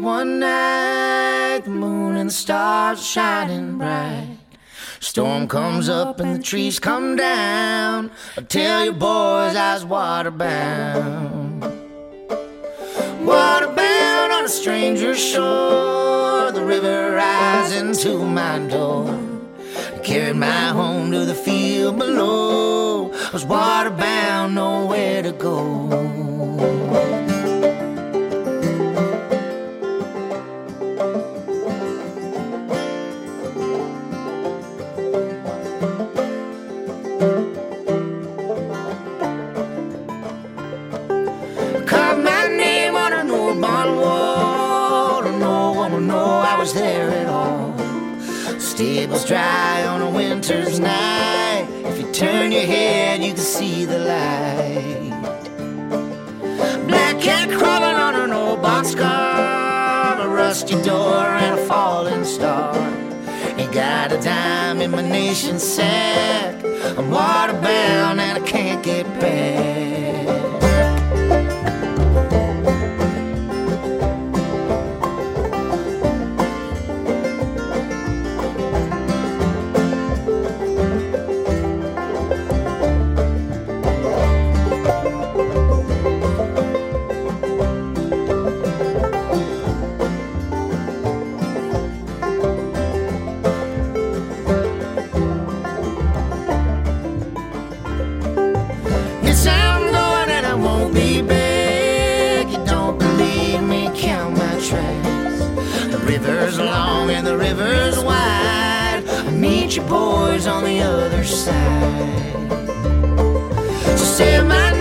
one night, the moon and the stars are shining bright. Storm comes up and the trees come down. I tell you boys, I was waterbound. Waterbound on a stranger's shore, the river rising to my door. Carried my home to the field below. I was waterbound, nowhere to go. Carved my name on an old barn wall, and no one will know I was there at all. Stable's dry on a winter's night. If you turn your head, you can see the light. Black cat crawling on an old boxcar, a rusty door and a falling star. Ain't got a dime in my nation's sack. I'm waterbound and I can't get back. River's long and the river's wide. I'll meet you boys on the other side. So say my